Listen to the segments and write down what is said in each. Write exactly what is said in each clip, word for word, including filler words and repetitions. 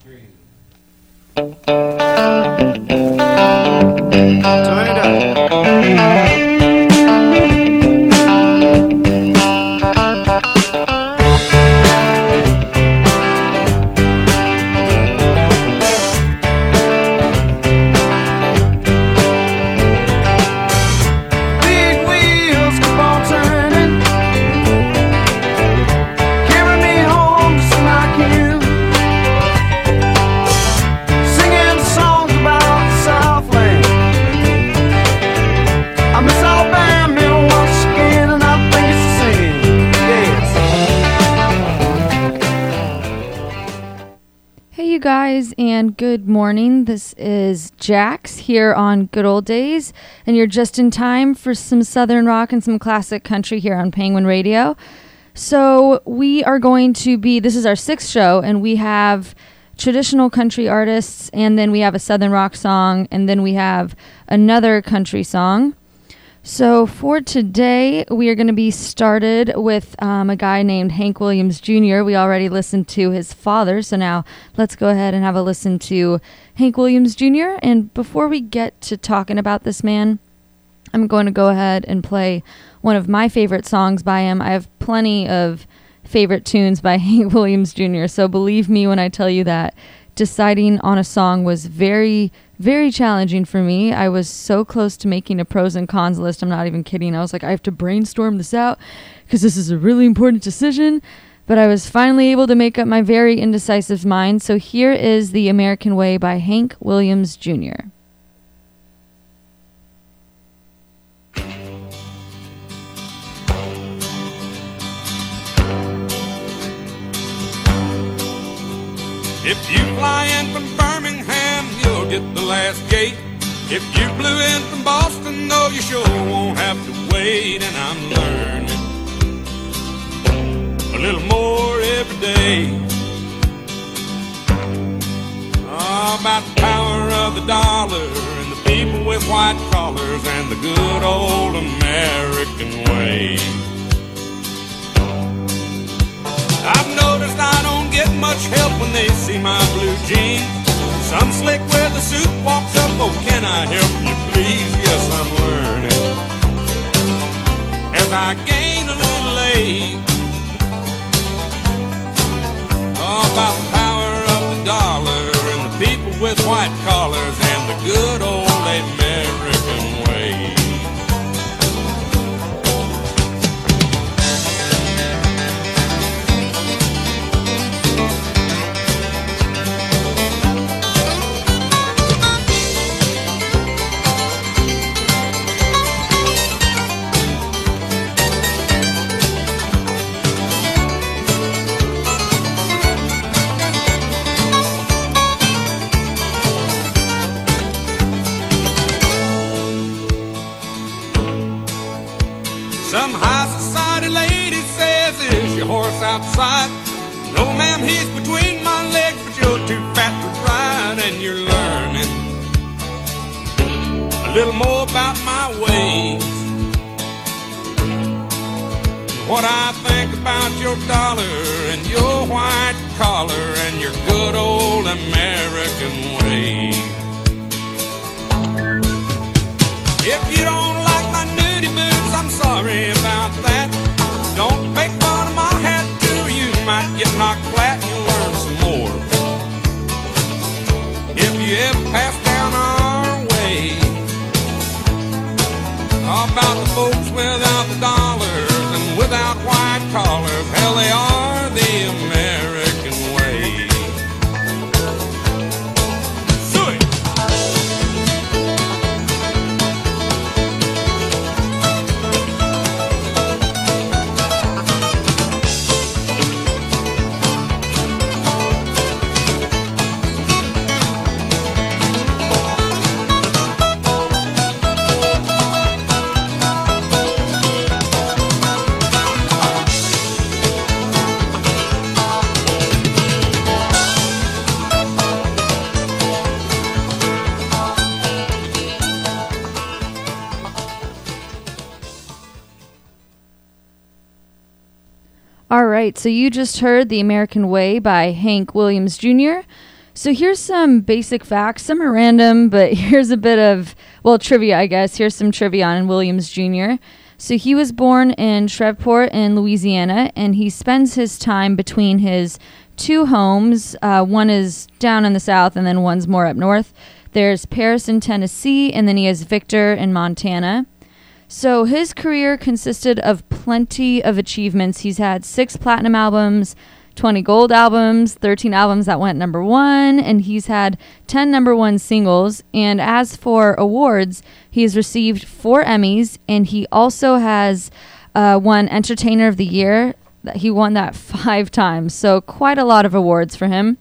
Turn it up. Guys, and good morning. This is Jax here on Good Old Days, and you're just in time for some Southern rock and some classic country here on Penguin Radio. So we are going to be, this is our sixth show, and we have traditional country artists, and then we have a Southern rock song, and then we have another country song. So for today, we are going to be started with um, a guy named Hank Williams Junior We already listened to his father, so now let's go ahead and have a listen to Hank Williams Junior And before we get to talking about this man, I'm going to go ahead and play one of my favorite songs by him. I have plenty of favorite tunes by Hank Williams Junior, so believe me when I tell you that deciding on a song was very, very challenging for me. I was so close to making a pros and cons list. I'm not even kidding. I was like, I have to brainstorm this out because this is a really important decision. But I was finally able to make up my very indecisive mind. So here is The American Way by Hank Williams Junior If you fly in from Birmingham, you'll get the last gate. If you flew in from Boston, no, you sure won't have to wait. And I'm learning a little more every day oh, about the power of the dollar and the people with white collars and the good old American way. I've noticed I don't get much help when they see my blue jeans. Some slick with a suit walks up, oh, can I help you please? Yes, I'm learning as I gain a little age oh, about the power of the dollar and the people with white collars and the good old American way. Some high society lady says, is your horse outside? No, ma'am, he's between my legs, but you're too fat to ride. And you're learning a little more about my ways, what I think about your dollar and your white collar and your good old American way. If you don't like my nudie boots, I'm sorry about that. Don't make fun of my hat too, you might get knocked flat and you'll learn some more. If you ever pass down our way, how about the folks without the dollars and without white collars? Hell, they are the American way. Sweet. All right, so you just heard The American Way by Hank Williams Junior So here's some basic facts. Some are random, but here's a bit of, well, trivia, I guess. Here's some trivia on Williams Junior So he was born in Shreveport in Louisiana, and he spends his time between his two homes. Uh, one is down in the south, and then one's more up north. There's Paris in Tennessee, and then he has Victor in Montana. So his career consisted of plenty of achievements. He's had six platinum albums, twenty gold albums, thirteen albums that went number one, and he's had ten number one singles. And as for awards, he has received four Emmys, and he also has uh, won Entertainer of the Year. He won that five times, so quite a lot of awards for him.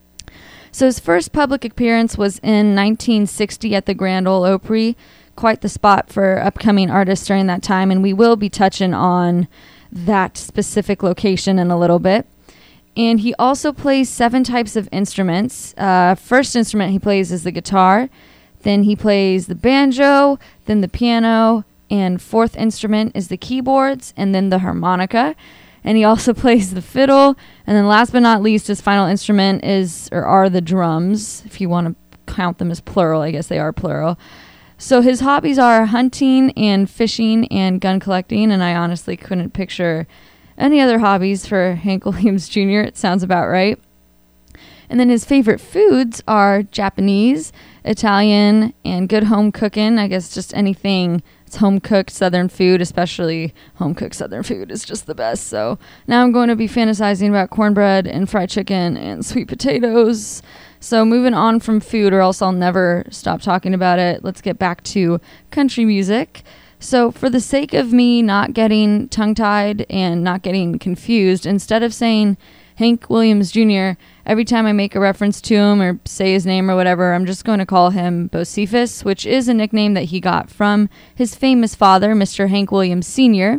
So his first public appearance was in nineteen sixty at the Grand Ole Opry. Quite the spot for upcoming artists during that time, and we will be touching on that specific location in a little bit. And he also plays seven types of instruments. Uh, first instrument he plays is the guitar, then he plays the banjo, then the piano, and fourth instrument is the keyboards, and then the harmonica. And he also plays the fiddle, and then last but not least, his final instrument is or are the drums. If you want to count them as plural, I guess they are plural. So his hobbies are hunting and fishing and gun collecting, and I honestly couldn't picture any other hobbies for Hank Williams Junior It sounds about right. And then his favorite foods are Japanese, Italian, and good home cooking. I guess just anything that's home-cooked Southern food, especially home-cooked Southern food, is just the best. So now I'm going to be fantasizing about cornbread and fried chicken and sweet potatoes. So moving on from food, or else I'll never stop talking about it, let's get back to country music. So for the sake of me not getting tongue-tied and not getting confused, instead of saying Hank Williams Junior, every time I make a reference to him or say his name or whatever, I'm just going to call him Bocephus, which is a nickname that he got from his famous father, Mister Hank Williams Senior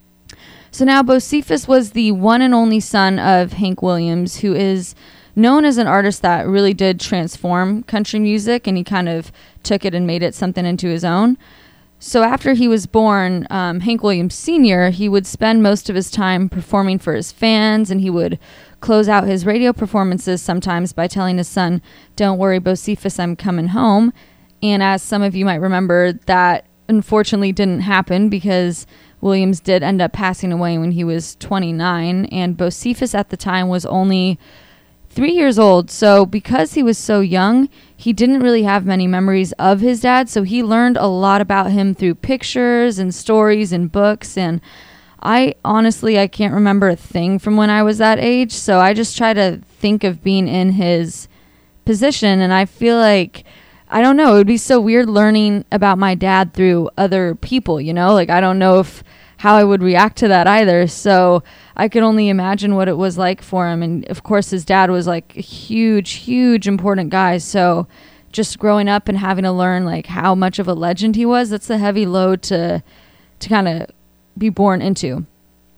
So now Bocephus was the one and only son of Hank Williams, who is known as an artist that really did transform country music, and he kind of took it and made it something into his own. So after he was born, um, Hank Williams Senior, he would spend most of his time performing for his fans, and he would close out his radio performances sometimes by telling his son, "Don't worry, Bocephus, I'm coming home." And as some of you might remember, that unfortunately didn't happen because Williams did end up passing away when he was twenty-nine, and Bocephus at the time was only three years old. So because he was so young, he didn't really have many memories of his dad. So he learned a lot about him through pictures and stories and books. And I honestly, I can't remember a thing from when I was that age. So I just try to think of being in his position. And I feel like, I don't know, it would be so weird learning about my dad through other people, you know, like I don't know if how I would react to that either. So I could only imagine what it was like for him. And of course, his dad was like a huge, huge important guy. So just growing up and having to learn like how much of a legend he was, that's a heavy load to to kind of be born into.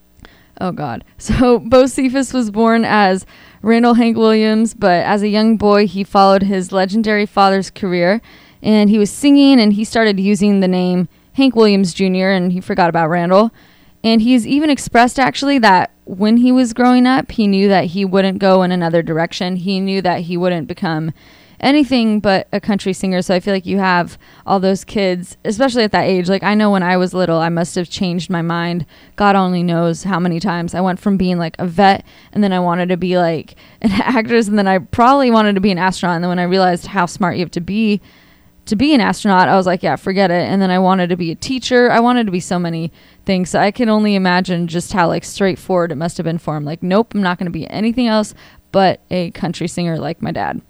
Oh God. So Bocephus was born as Randall Hank Williams, but as a young boy, he followed his legendary father's career, and he was singing, and he started using the name Hank Williams Junior, and he forgot about Randall. And he's even expressed actually that when he was growing up, he knew that he wouldn't go in another direction. He knew that he wouldn't become anything but a country singer. So I feel like you have all those kids, especially at that age. Like I know when I was little, I must have changed my mind. God only knows how many times. I went from being like a vet, and then I wanted to be like an actress, and then I probably wanted to be an astronaut. And then when I realized how smart you have to be to be an astronaut, I was like, yeah, forget it. And then I wanted to be a teacher. I wanted to be so many things. So I can only imagine just how like straightforward it must have been for him. Like, nope, I'm not going to be anything else but a country singer like my dad.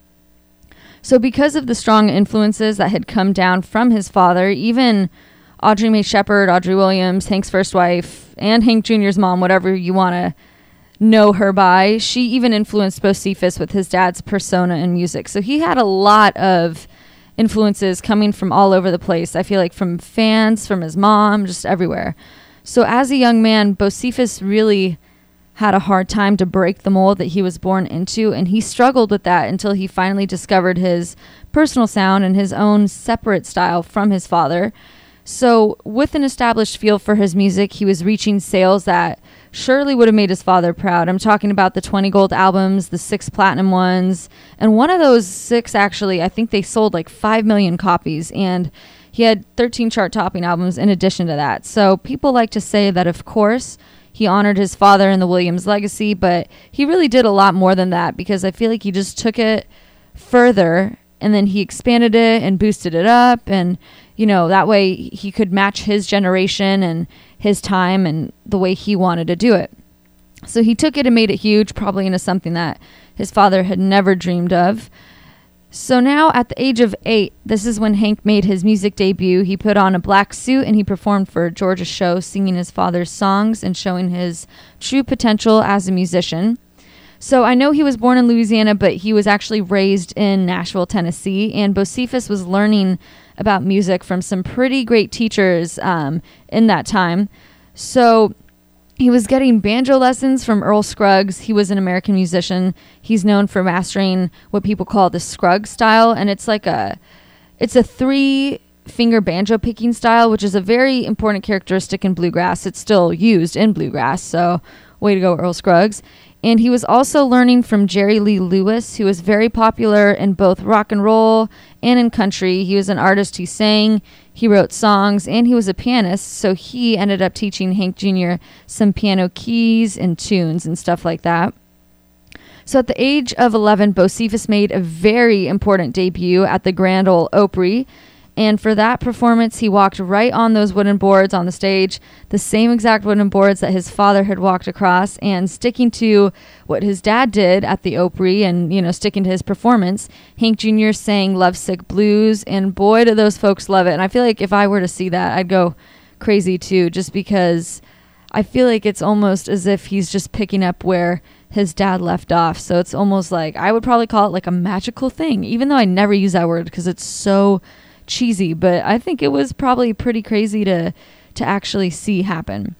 So because of the strong influences that had come down from his father, even Audrey Mae Shepherd, Audrey Williams, Hank's first wife, and Hank Junior's mom, whatever you want to know her by, she even influenced Bocephus with his dad's persona and music. So he had a lot of influences coming from all over the place. I feel like from fans, from his mom, just everywhere. So as a young man, Bocephus really had a hard time to break the mold that he was born into, and he struggled with that until he finally discovered his personal sound and his own separate style from his father. So with an established feel for his music, he was reaching sales that surely would have made his father proud. I'm talking about the twenty gold albums, the six platinum ones, and one of those six, actually, I think they sold like five million copies, and he had thirteen chart-topping albums in addition to that. So people like to say that, of course, he honored his father and the Williams legacy, but he really did a lot more than that, because I feel like he just took it further and then he expanded it and boosted it up, and you know, that way he could match his generation and his time and the way he wanted to do it. So he took it and made it huge, probably into something that his father had never dreamed of. So now at the age of eight, this is when Hank made his music debut. He put on a black suit and he performed for George's show, singing his father's songs and showing his true potential as a musician. So I know he was born in Louisiana, but he was actually raised in Nashville, Tennessee, and Bocephus was learning about music from some pretty great teachers um, in that time. So he was getting banjo lessons from Earl Scruggs. He was an American musician. He's known for mastering what people call the Scruggs style, and it's like a, it's a three finger banjo picking style, which is a very important characteristic in bluegrass. It's still used in bluegrass, so way to go, Earl Scruggs. And he was also learning from Jerry Lee Lewis, who was very popular in both rock and roll and in country. He was an artist who sang, he wrote songs, and he was a pianist. So he ended up teaching Hank Junior some piano keys and tunes and stuff like that. So at the age of eleven, Bocephus made a very important debut at the Grand Ole Opry. And for that performance, he walked right on those wooden boards on the stage, the same exact wooden boards that his father had walked across, and sticking to what his dad did at the Opry and, you know, sticking to his performance. Hank Junior sang Lovesick Blues, and boy, do those folks love it. And I feel like if I were to see that, I'd go crazy too, just because I feel like it's almost as if he's just picking up where his dad left off. So it's almost like, I would probably call it like a magical thing, even though I never use that word because it's so cheesy, but I think it was probably pretty crazy to to actually see happen.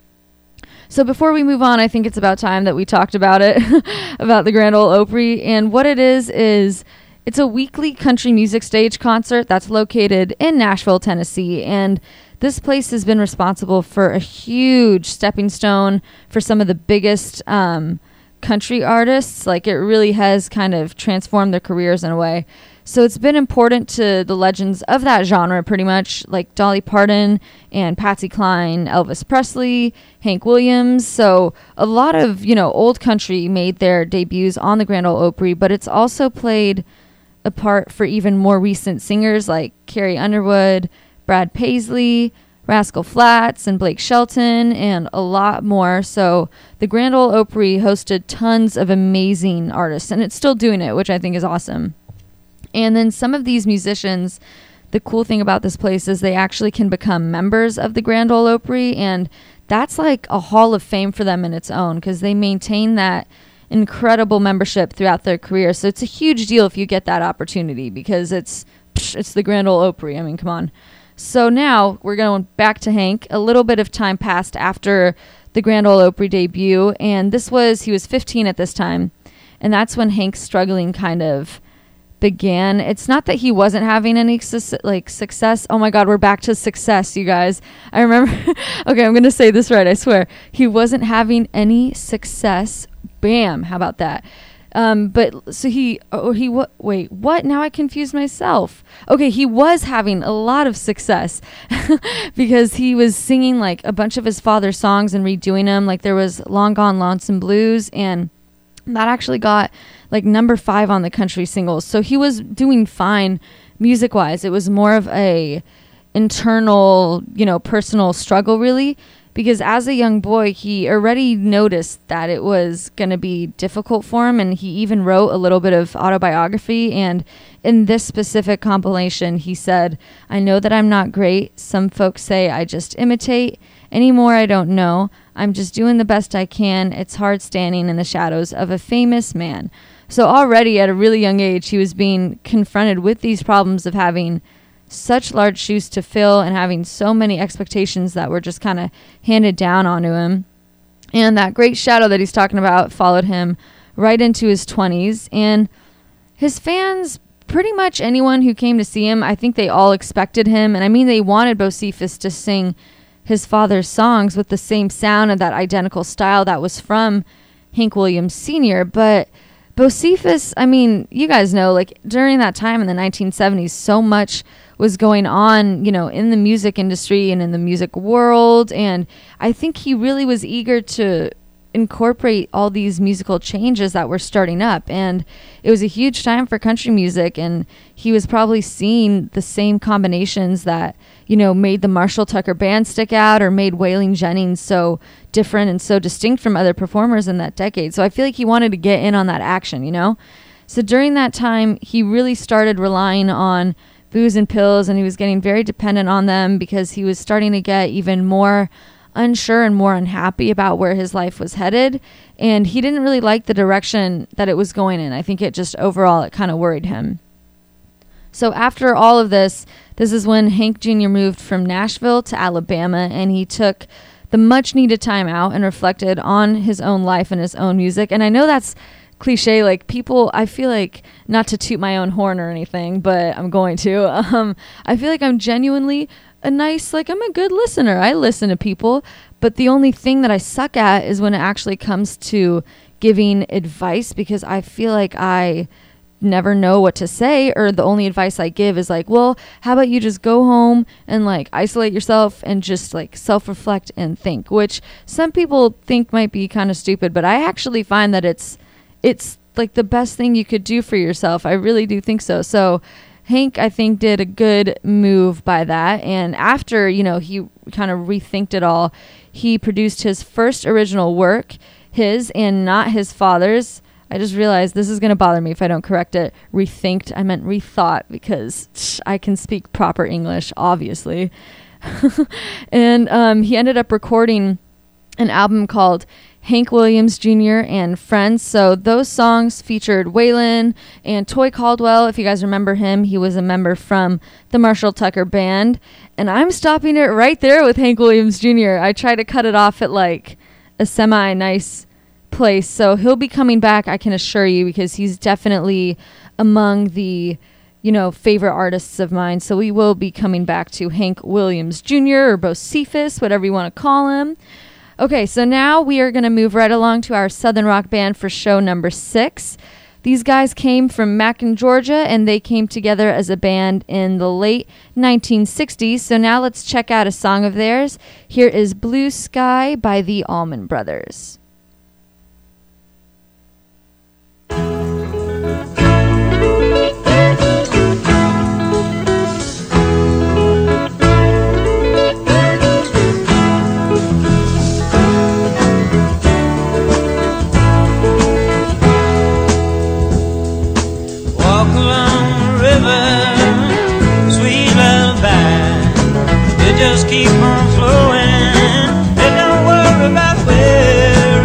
So before we move on, I think it's about time that we talked about it, about the Grand Ole Opry. And what it is, is it's a weekly country music stage concert that's located in Nashville, Tennessee. And this place has been responsible for a huge stepping stone for some of the biggest um, country artists. Like, it really has kind of transformed their careers in a way. So it's been important to the legends of that genre, pretty much, like Dolly Parton and Patsy Cline, Elvis Presley, Hank Williams. So a lot of, you know, old country made their debuts on the Grand Ole Opry, but it's also played a part for even more recent singers like Carrie Underwood, Brad Paisley, Rascal Flatts, and Blake Shelton, and a lot more. So the Grand Ole Opry hosted tons of amazing artists, and it's still doing it, which I think is awesome. And then some of these musicians, the cool thing about this place is they actually can become members of the Grand Ole Opry, and that's like a hall of fame for them in its own, because they maintain that incredible membership throughout their career. So it's a huge deal if you get that opportunity, because it's psh, it's the Grand Ole Opry. I mean, come on. So now we're going back to Hank. A little bit of time passed after the Grand Ole Opry debut, and this was, he was fifteen at this time, and that's when Hank's struggling kind of began. It's not that he wasn't having any su- like success. Oh my God, we're back to success, you guys. I remember. Okay, I'm gonna say this right. I swear, he wasn't having any success. Bam! How about that? Um, but so he, oh he what? Wait, what? Now I confused myself. Okay, he was having a lot of success because he was singing like a bunch of his father's songs and redoing them. Like there was "Long Gone Lonesome Blues," and that actually got like number five on the country singles. So he was doing fine music wise. It was more of a internal, you know, personal struggle really, because as a young boy, he already noticed that it was going to be difficult for him. And he even wrote a little bit of autobiography. And in this specific compilation, he said, "I know that I'm not great. Some folks say I just imitate. Anymore, I don't know. I'm just doing the best I can. It's hard standing in the shadows of a famous man." So already at a really young age, he was being confronted with these problems of having such large shoes to fill and having so many expectations that were just kind of handed down onto him. And that great shadow that he's talking about followed him right into his twenties. And his fans, pretty much anyone who came to see him, I think they all expected him. And I mean, they wanted Bocephus to sing his father's songs with the same sound and that identical style that was from Hank Williams Senior But Bocephus, I mean, you guys know, like during that time in the nineteen seventies, so much was going on, you know, in the music industry and in the music world. And I think he really was eager to incorporate all these musical changes that were starting up. And it was a huge time for country music. And he was probably seeing the same combinations that, you know, made the Marshall Tucker Band stick out or made Waylon Jennings so different and so distinct from other performers in that decade. So I feel like he wanted to get in on that action, you know? So during that time, he really started relying on booze and pills, and he was getting very dependent on them because he was starting to get even more unsure and more unhappy about where his life was headed. And he didn't really like the direction that it was going in. I think it just overall, it kind of worried him. So after all of this, this is when Hank Junior moved from Nashville to Alabama, and he took the much needed time out and reflected on his own life and his own music. And I know that's cliche, like people, I feel like, not to toot my own horn or anything, but I'm going to, um, I feel like I'm genuinely a nice, like I'm a good listener. I listen to people, but the only thing that I suck at is when it actually comes to giving advice, because I feel like I never know what to say, or the only advice I give is like, well, how about you just go home and like isolate yourself and just like self-reflect and think, which some people think might be kind of stupid, but I actually find that it's it's like the best thing you could do for yourself. I really do think so. So Hank, I think, did a good move by that. And after, you know, he kind of rethinked it all, he produced his first original work, his and not his father's. I just realized this is going to bother me if I don't correct it. Rethinked. I meant rethought, because tch, I can speak proper English, obviously. And um, he ended up recording an album called Hank Williams Junior and Friends. So those songs featured Waylon and Toy Caldwell. If you guys remember him, he was a member from the Marshall Tucker Band. And I'm stopping it right there with Hank Williams Junior I try to cut it off at like a semi-nice place. So he'll be coming back, I can assure you, because he's definitely among the, you know, favorite artists of mine. So we will be coming back to Hank Williams Junior or Bocephus, whatever you want to call him. Okay, so now we are going to move right along to our Southern Rock Band for show number six. These guys came from Macon, Georgia, and they came together as a band in the late nineteen sixties. So now let's check out a song of theirs. Here is Blue Sky by the Allman Brothers. Just keep on flowing and don't worry about where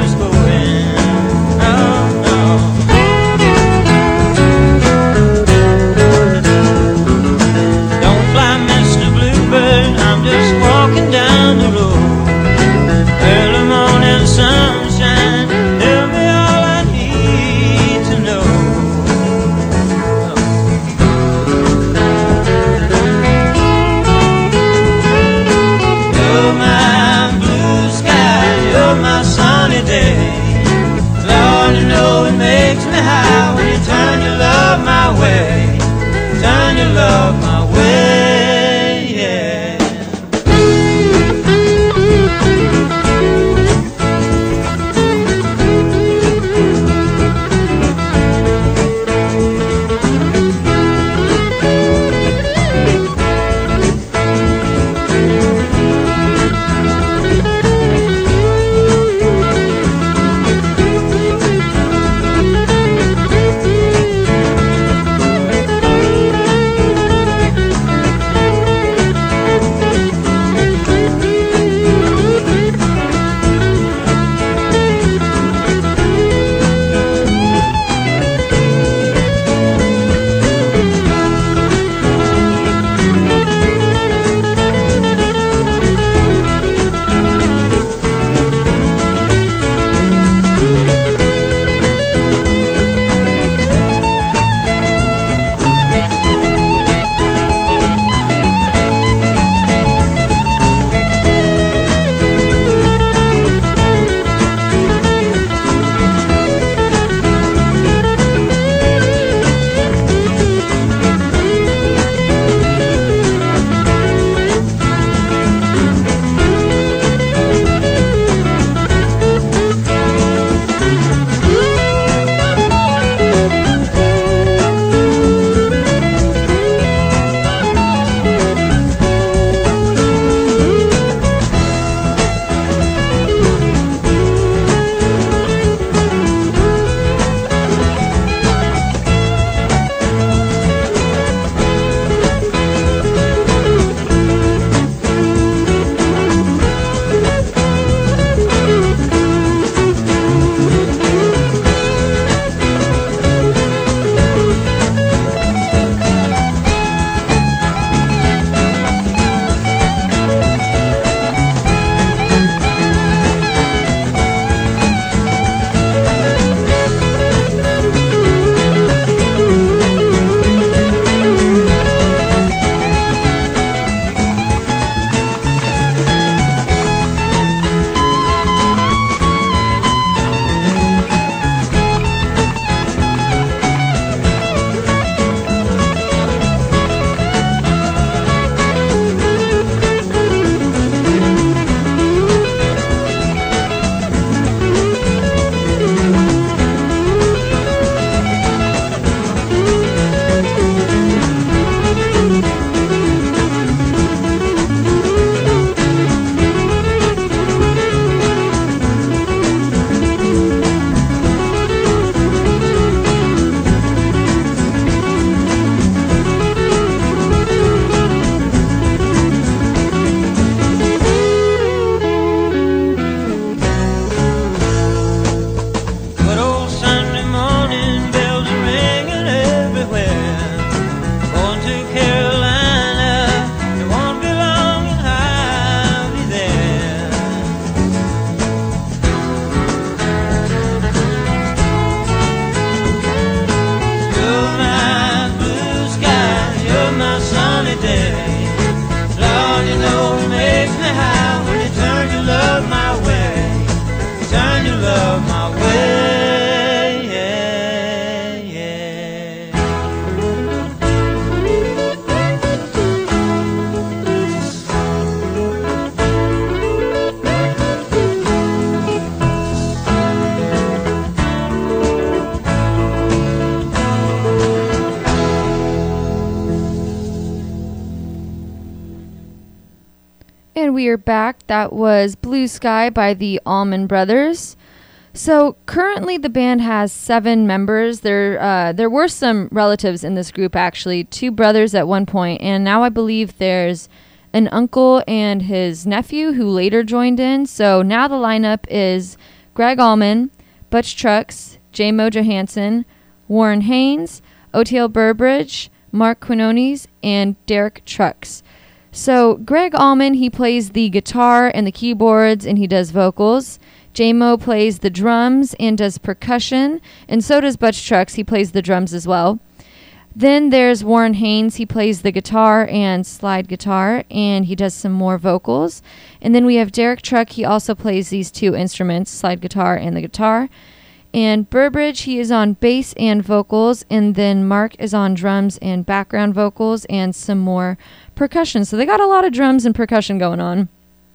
we are back. That was Blue Sky by the Allman Brothers. So currently the band has seven members. There uh, there were some relatives in this group, actually. Two brothers at one point, and now I believe there's an uncle and his nephew who later joined in. So now the lineup is Greg Allman, Butch Trucks, J. Mo Johansson, Warren Haynes, O T L Burbridge, Mark Quinones, and Derek Trucks. So Greg Allman, he plays the guitar and the keyboards, and he does vocals. J-Mo plays the drums and does percussion, and so does Butch Trucks. He plays the drums as well. Then there's Warren Haynes. He plays the guitar and slide guitar, and he does some more vocals. And then we have Derek Truck. He also plays these two instruments, slide guitar and the guitar. And Burbridge, he is on bass and vocals, and then Mark is on drums and background vocals and some more percussion. So they got a lot of drums and percussion going on.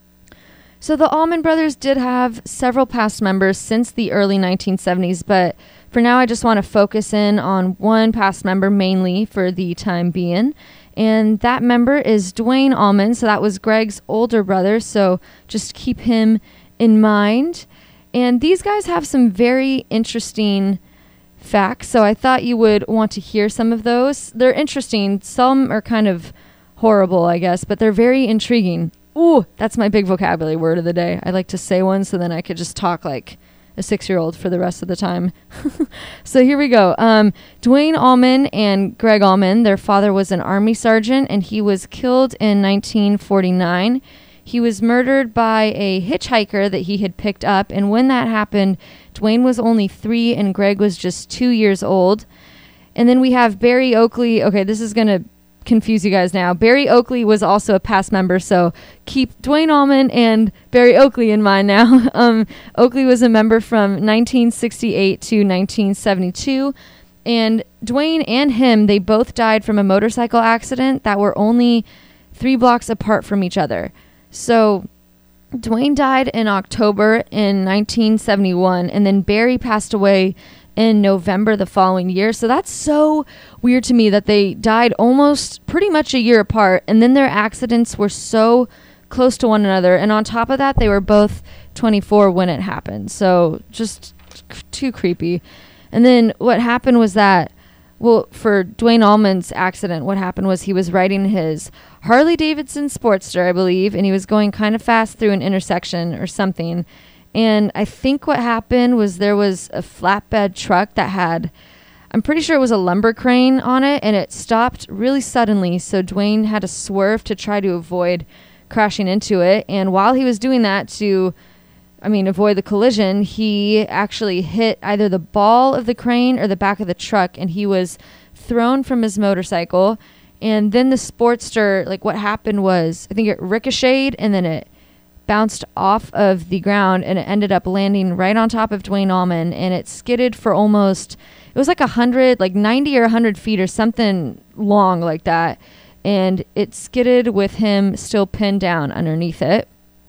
So the Allman Brothers did have several past members since the early nineteen seventies, but for now I just want to focus in on one past member mainly for the time being. And that member is Duane Allman. So that was Greg's older brother, so just keep him in mind. And these guys have some very interesting facts, so I thought you would want to hear some of those. They're interesting. Some are kind of horrible, I guess, but they're very intriguing. Ooh, that's my big vocabulary word of the day. I like to say one so then I could just talk like a six-year-old for the rest of the time. So here we go. Um, Duane Allman and Greg Allman, their father was an Army sergeant, and he was killed in nineteen forty-nine. He was murdered by a hitchhiker that he had picked up, and when that happened, Duane was only three and Greg was just two years old. And then we have Barry Oakley. Okay, this is going to confuse you guys now. Barry Oakley was also a past member, so keep Duane Allman and Barry Oakley in mind now. um, Oakley was a member from nineteen sixty-eight to nineteen seventy-two, and Duane and him, they both died from a motorcycle accident that were only three blocks apart from each other. So Duane died in October in nineteen seventy-one, and then Barry passed away in November the following year. So that's so weird to me that they died almost pretty much a year apart, and then their accidents were so close to one another. And on top of that, they were both twenty-four when it happened. So just c- too creepy. And then what happened was that, well, for Duane Allman's accident, what happened was he was riding his Harley Davidson Sportster, I believe, and he was going kind of fast through an intersection or something. And I think what happened was there was a flatbed truck that had, I'm pretty sure it was a lumber crane on it, and it stopped really suddenly. So Duane had to swerve to try to avoid crashing into it. And while he was doing that to, I mean, avoid the collision, he actually hit either the ball of the crane or the back of the truck, and he was thrown from his motorcycle. And then the Sportster, like what happened was, I think it ricocheted, and then it bounced off of the ground, and it ended up landing right on top of Duane Allman, and it skidded for almost, it was like a hundred, like ninety or a hundred feet or something long like that, and it skidded with him still pinned down underneath it.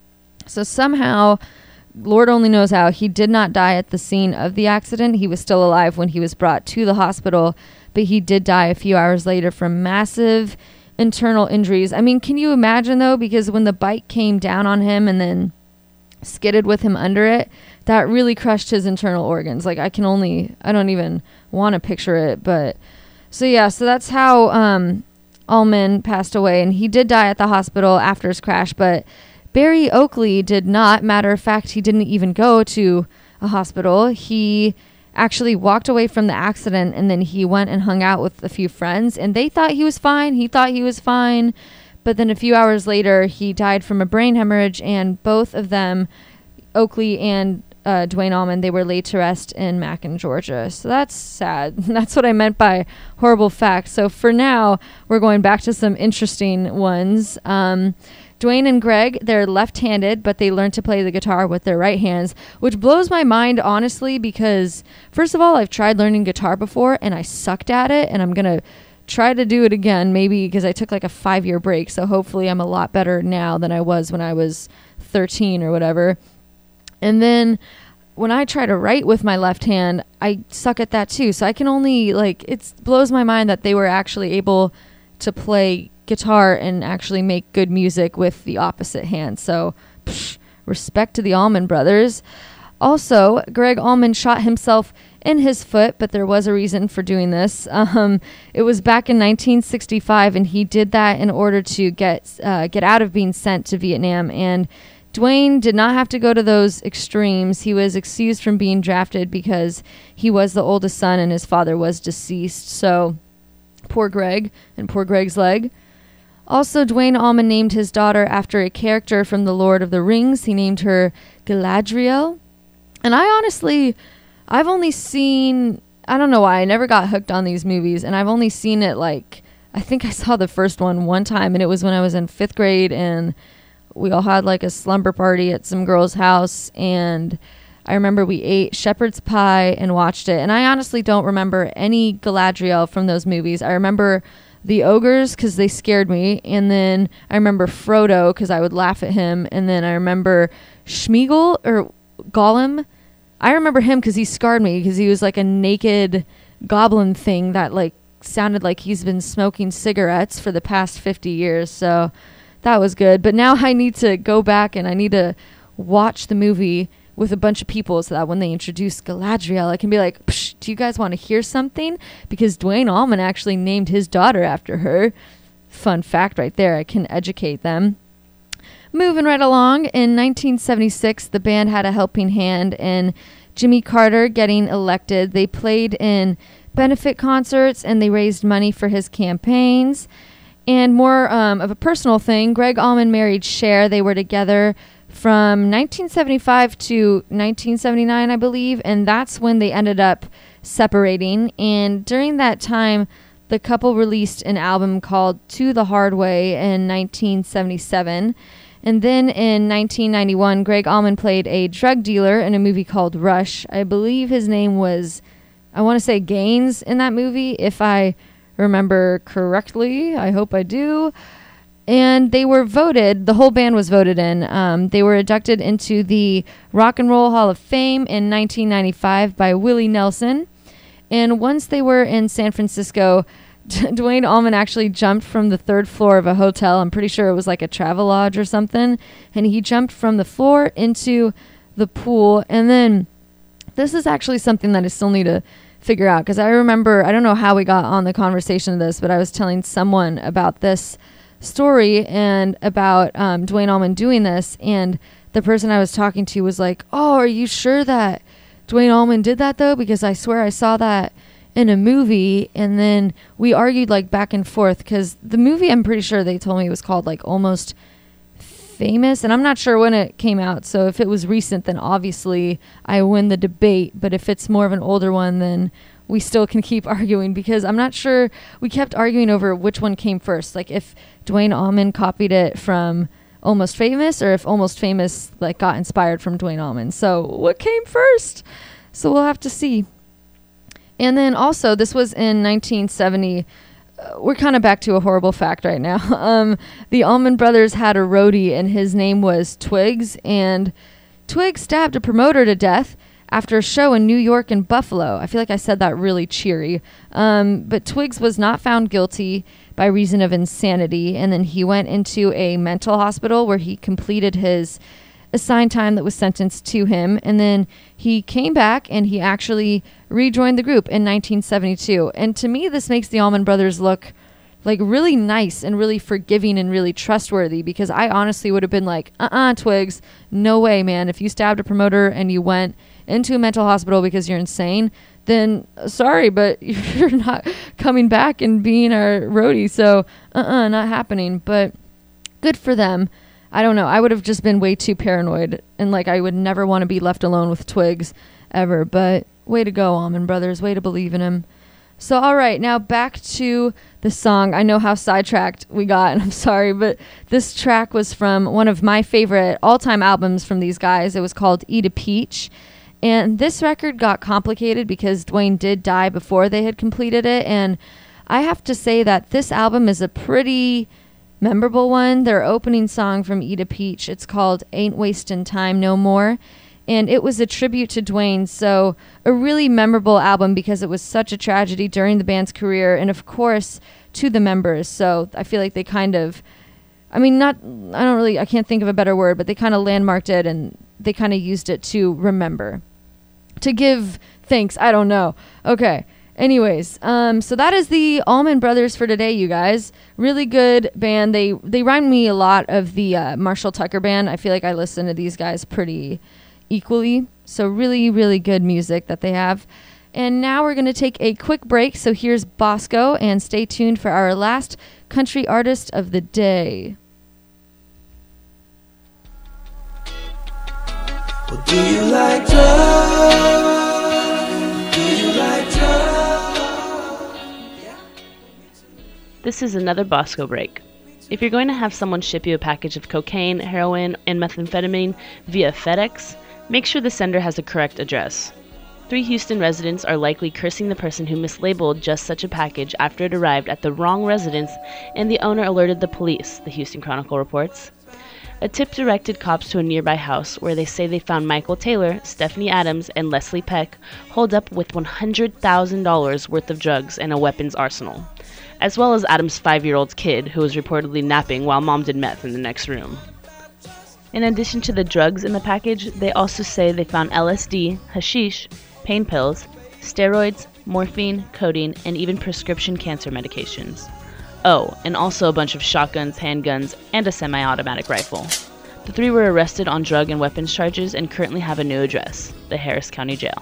So somehow, Lord only knows how, he did not die at the scene of the accident. He was still alive when he was brought to the hospital, but he did die a few hours later from massive internal injuries. I mean, can you imagine though? Because when the bike came down on him and then skidded with him under it, that really crushed his internal organs. Like I can only, I don't even want to picture it. But so yeah, so that's how um, Allman passed away, and he did die at the hospital after his crash. But Barry Oakley did not. Matter of fact, he didn't even go to a hospital. He actually walked away from the accident, and then he went and hung out with a few friends, and they thought he was fine. He thought he was fine. But then a few hours later, he died from a brain hemorrhage, and both of them, Oakley and uh, Duane Allman, they were laid to rest in Macon, Georgia. So that's sad. That's what I meant by horrible facts. So for now, we're going back to some interesting ones. Um, Duane and Greg, they're left-handed, but they learned to play the guitar with their right hands, which blows my mind, honestly, because, first of all, I've tried learning guitar before, and I sucked at it, and I'm going to try to do it again, maybe because I took like a five-year break, so hopefully I'm a lot better now than I was when I was thirteen or whatever. And then when I try to write with my left hand, I suck at that too, so I can only, like, it blows my mind that they were actually able to play guitar and actually make good music with the opposite hand. So, psh, respect to the Allman Brothers. Also, Gregg Allman shot himself in his foot, but there was a reason for doing this. Um, it was back in nineteen sixty-five, and he did that in order to get uh, get out of being sent to Vietnam. And Duane did not have to go to those extremes. He was excused from being drafted because he was the oldest son and his father was deceased. So, poor Greg and poor Greg's leg. Also, Duane Allman named his daughter after a character from The Lord of the Rings. He named her Galadriel. And I honestly, I've only seen, I don't know why, I never got hooked on these movies. And I've only seen it like, I think I saw the first one one time. And it was when I was in fifth grade. And we all had like a slumber party at some girl's house. And I remember we ate shepherd's pie and watched it. And I honestly don't remember any Galadriel from those movies. I remember the ogres because they scared me. And then I remember Frodo because I would laugh at him. And then I remember Schmeagol or Gollum. I remember him because he scarred me because he was like a naked goblin thing that like sounded like he's been smoking cigarettes for the past fifty years. So that was good. But now I need to go back and I need to watch the movie with a bunch of people so that when they introduce Galadriel, I can be like, Psh, do you guys want to hear something? Because Duane Allman actually named his daughter after her. Fun fact right there. I can educate them. Moving right along, in nineteen seventy-six, the band had a helping hand in Jimmy Carter getting elected. They played in benefit concerts and they raised money for his campaigns. And more um, of a personal thing, Gregg Allman married Cher. They were together from nineteen seventy-five to nineteen seventy-nine, I believe, and that's when they ended up separating. And during that time, the couple released an album called To the Hard Way in nineteen seventy-seven. And then in nineteen ninety-one, Gregg Allman played a drug dealer in a movie called Rush. I believe his name was, I want to say Gaines in that movie, if I remember correctly. I hope I do. And they were voted, the whole band was voted in. Um, they were inducted into the Rock and Roll Hall of Fame in nineteen ninety-five by Willie Nelson. And once they were in San Francisco, Duane Allman actually jumped from the third floor of a hotel. I'm pretty sure it was like a Travelodge or something. And he jumped from the floor into the pool. And then this is actually something that I still need to figure out. Because I remember, I don't know how we got on the conversation of this, but I was telling someone about this story and about um, Duane Allman doing this. And the person I was talking to was like, oh, are you sure that Duane Allman did that though? Because I swear I saw that in a movie. And then we argued like back and forth because the movie, I'm pretty sure they told me it was called like Almost Famous, and I'm not sure when it came out. So if it was recent, then obviously I win the debate. But if it's more of an older one, then we still can keep arguing because I'm not sure. We kept arguing over which one came first. Like if Duane Allman copied it from Almost Famous or if Almost Famous like got inspired from Duane Allman. So what came first? So we'll have to see. And then also, this was in nineteen seventy. Uh, we're kind of back to a horrible fact right now. Um, the Allman Brothers had a roadie, and his name was Twigs. And Twigs stabbed a promoter to death after a show in New York and Buffalo. I feel like I said that really cheery. Um, but Twigs was not found guilty by reason of insanity. And then he went into a mental hospital where he completed his assigned time that was sentenced to him. And then he came back and he actually rejoined the group in nineteen seventy-two. And to me, this makes the Allman Brothers look like really nice and really forgiving and really trustworthy, because I honestly would have been like, uh-uh, Twigs, no way, man. If you stabbed a promoter and you went into a mental hospital because you're insane, then sorry, but you're not coming back and being our roadie. So uh-uh, not happening. But good for them. I don't know. I would have just been way too paranoid, and like I would never want to be left alone with Twigs ever. But way to go, Allman Brothers. Way to believe in him. So, all right, now back to the song. I know how sidetracked we got, and I'm sorry, but this track was from one of my favorite all-time albums from these guys. It was called Eat a Peach. And this record got complicated because Duane did die before they had completed it. And I have to say that this album is a pretty memorable one. Their opening song from Eat a Peach, it's called Ain't Wastin' Time No More. And it was a tribute to Duane. So a really memorable album because it was such a tragedy during the band's career. And of course, to the members. So I feel like they kind of, I mean, not, I don't really, I can't think of a better word, but they kind of landmarked it and they kind of used it to remember, to give thanks. I don't know. Okay. Anyways, um, so that is the Allman Brothers for today, you guys. Really good band. They they remind me a lot of the uh, Marshall Tucker Band. I feel like I listen to these guys pretty equally. So really, really good music that they have. And now we're going to take a quick break. So here's Bosco, and stay tuned for our last country artist of the day. Well, do you like drugs? Do you like drugs? This is another Bosco break. If you're going to have someone ship you a package of cocaine, heroin, and methamphetamine via FedEx, make sure the sender has a correct address. Three Houston residents are likely cursing the person who mislabeled just such a package after it arrived at the wrong residence, and the owner alerted the police, the Houston Chronicle reports. A tip directed cops to a nearby house where they say they found Michael Taylor, Stephanie Adams, and Leslie Peck holed up with one hundred thousand dollars worth of drugs and a weapons arsenal, as well as Adams' five-year-old kid, who was reportedly napping while mom did meth in the next room. In addition to the drugs in the package, they also say they found L S D, hashish, pain pills, steroids, morphine, codeine, and even prescription cancer medications. Oh, and also a bunch of shotguns, handguns, and a semi-automatic rifle. The three were arrested on drug and weapons charges and currently have a new address, the Harris County Jail.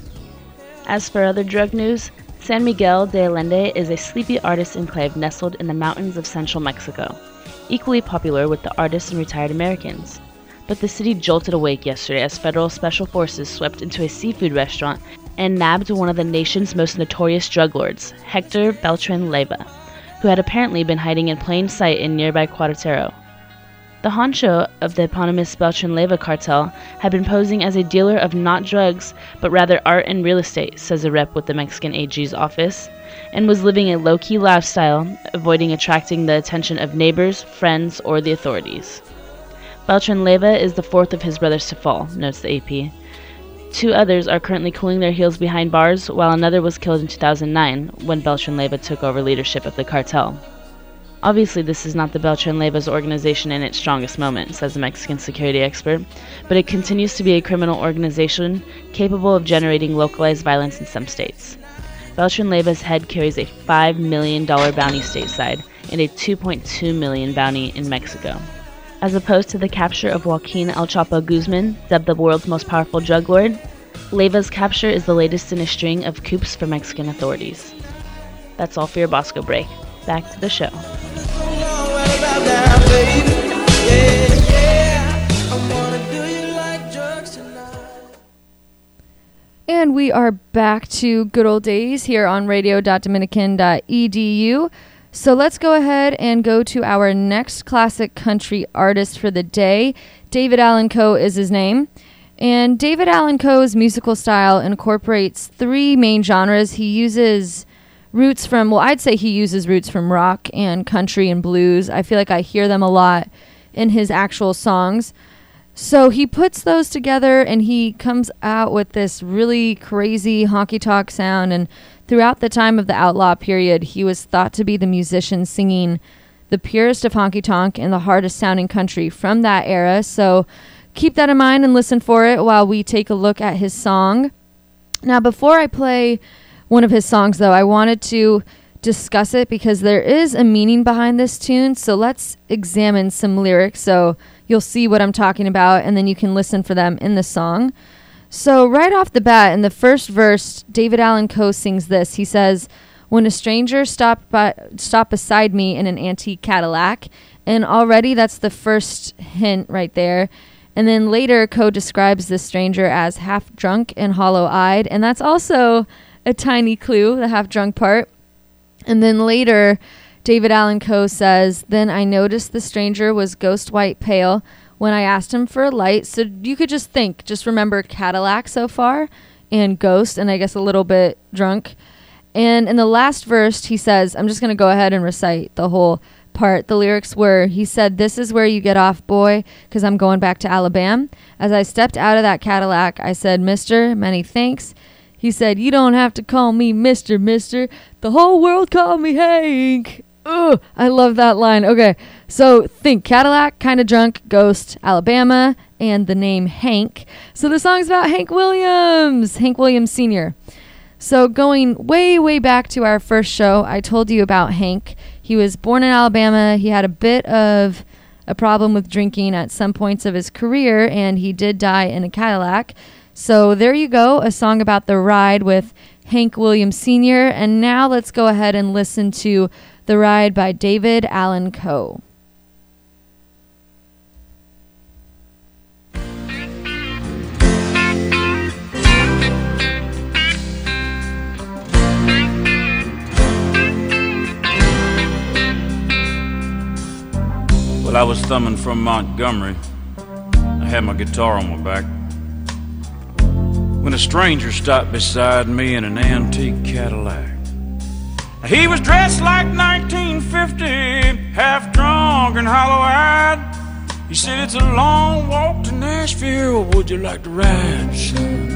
As for other drug news, San Miguel de Allende is a sleepy artist enclave nestled in the mountains of central Mexico, equally popular with the artists and retired Americans. But the city jolted awake yesterday as federal special forces swept into a seafood restaurant and nabbed one of the nation's most notorious drug lords, Hector Beltran Leyva, who had apparently been hiding in plain sight in nearby Querétaro. The honcho of the eponymous Beltran Leyva cartel had been posing as a dealer of not drugs, but rather art and real estate, says a rep with the Mexican A G's office, and was living a low-key lifestyle, avoiding attracting the attention of neighbors, friends, or the authorities. Beltran Leyva is the fourth of his brothers to fall, notes the A P. Two others are currently cooling their heels behind bars, while another was killed in two thousand nine, when Beltran Leyva took over leadership of the cartel. Obviously, this is not the Beltran Leyva's organization in its strongest moment, says a Mexican security expert, but it continues to be a criminal organization capable of generating localized violence in some states. Beltran Leyva's head carries a five million dollars bounty stateside and a two point two million dollars bounty in Mexico. As opposed to the capture of Joaquin El Chapo Guzman, dubbed the world's most powerful drug lord, Leyva's capture is the latest in a string of coups for Mexican authorities. That's all for your Bosco break. Back to the show. And we are back to good old days here on radio dot dominican dot e d u. So let's go ahead and go to our next classic country artist for the day. David Allan Coe is his name. And David Allan Coe's musical style incorporates three main genres. He uses roots from, well, I'd say he uses roots from rock and country and blues. I feel like I hear them a lot in his actual songs. So he puts those together and he comes out with this really crazy honky-tonk sound. And throughout the time of the outlaw period, he was thought to be the musician singing the purest of honky-tonk and the hardest sounding country from that era. So keep that in mind and listen for it while we take a look at his song. Now, before I play one of his songs, though, I wanted to discuss it because there is a meaning behind this tune. So let's examine some lyrics so you'll see what I'm talking about, and then you can listen for them in the song. So right off the bat, in the first verse, David Allan Coe sings this. He says, "When a stranger stopped by, stopped beside me in an antique Cadillac," and already that's the first hint right there. And then later, Coe describes this stranger as half drunk and hollow-eyed, and that's also a tiny clue, the half-drunk part. And then later, David Allan Coe says, "Then I noticed the stranger was ghost white pale when I asked him for a light." So you could just think, just remember Cadillac so far and ghost, and I guess a little bit drunk. And in the last verse, he says, I'm just going to go ahead and recite the whole part. The lyrics were, he said, "This is where you get off, boy, because I'm going back to Alabama. As I stepped out of that Cadillac, I said, 'Mister, many thanks.' he said, "You don't have to call me Mister Mister. The whole world call me Hank." Ugh, I love that line. Okay, so think Cadillac, Kinda Drunk, Ghost, Alabama, and the name Hank. So the song's about Hank Williams, Hank Williams Senior So going way, way back to our first show, I told you about Hank. He was born in Alabama. He had a bit of a problem with drinking at some points of his career, and he did die in a Cadillac. So there you go, a song about the ride with Hank Williams Senior And now let's go ahead and listen to The Ride by David Allan Coe. Well, I was thumbing from Montgomery. I had my guitar on my back when a stranger stopped beside me in an antique Cadillac. He was dressed like nineteen fifty, half drunk and hollow-eyed. He said, "It's a long walk to Nashville. Would you like to ride, son?"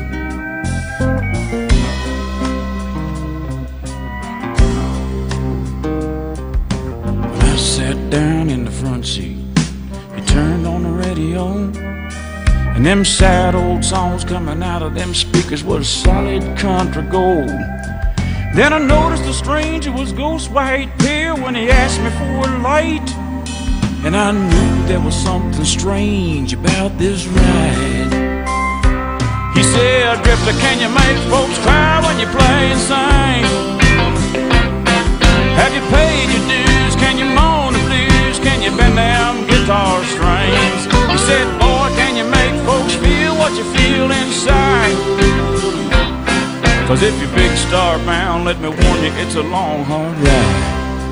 When I sat down in the front seat, he turned on the radio, and them sad old songs coming out of them speakers was solid country gold. Then I noticed the stranger was ghost white pale when he asked me for a light, and I knew there was something strange about this ride. He said, "Drifter, can you make folks cry when you play and sing? Have you paid your dues? Can you moan the blues? Can you bend them guitar strings?" He said, "Boy, can you make folks feel what you feel inside? 'Cause if you're big star bound, let me warn you, it's a long, hard ride."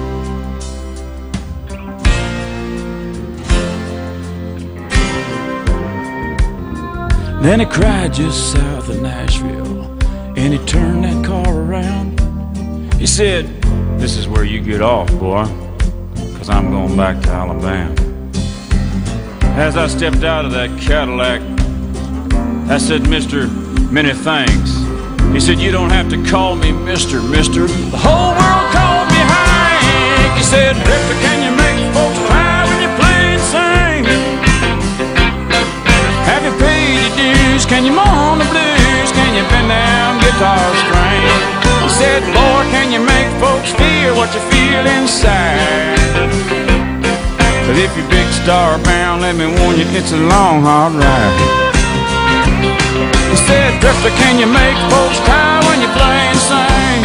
Then he cried just south of Nashville, and he turned that car around. He said, "This is where you get off, boy, 'cause I'm going back to Alabama." As I stepped out of that Cadillac, I said, "Mister, many thanks." He said, "You don't have to call me Mister Mister. The whole world called me Hank." He said, "Drifter, can you make folks cry when you play and sing? Have you paid your dues? Can you moan the blues? Can you bend them guitar strings?" He said, "Boy, can you make folks feel what you feel inside? But if you're big star bound, let me warn you, it's a long, hard ride." He said, "Drifter, can you make folks cry when you play and sing?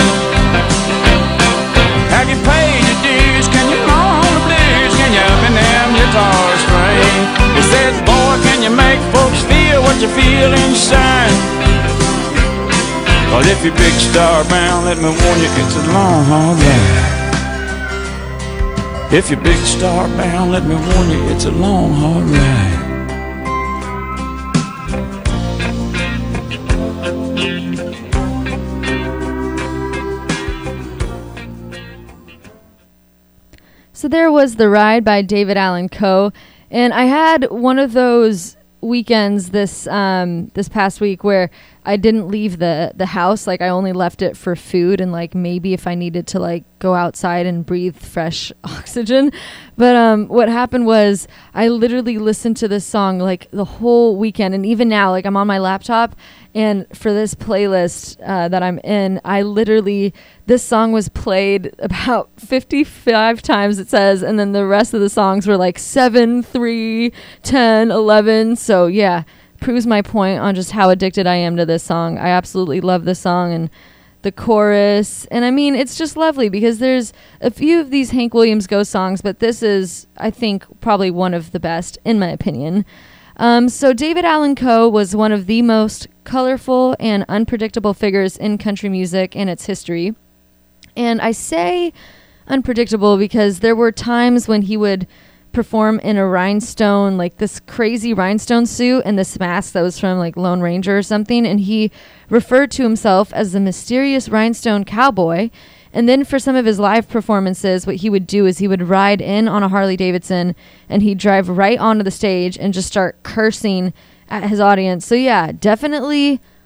Have you paid your dues? Can you moan the blues? Can you bend them guitar strings?" He said, "Boy, can you make folks feel what you feel inside? But if you're big star bound, let me warn you, it's a long, hard ride. If you're big star bound, let me warn you, it's a long, hard ride." So there was The Ride by David Allan Coe, and I had one of those weekends this um, this past week where I didn't leave the, the house. Like, I only left it for food and, like, maybe if I needed to, like, go outside and breathe fresh oxygen. But um, what happened was I literally listened to this song, like, the whole weekend. And even now, like, I'm on my laptop, and for this playlist uh, that I'm in, I literally, this song was played about fifty-five times, it says, and then the rest of the songs were, like, seven, three, ten, eleven. So, yeah. Proves my point on just how addicted I am to this song. I absolutely love this song and the chorus. And I mean, it's just lovely because there's a few of these Hank Williams Ghost songs, but this is, I think, probably one of the best, in my opinion. Um, so David Allan Coe was one of the most colorful and unpredictable figures in country music and its history. And I say unpredictable because there were times when he would perform in a rhinestone, like this crazy rhinestone suit and this mask that was from like Lone Ranger or something, and he referred to himself as the mysterious rhinestone cowboy. And then for some of his live performances, what he would do is he would ride in on a Harley Davidson and he'd drive right onto the stage and just start cursing at his audience. So yeah, definitely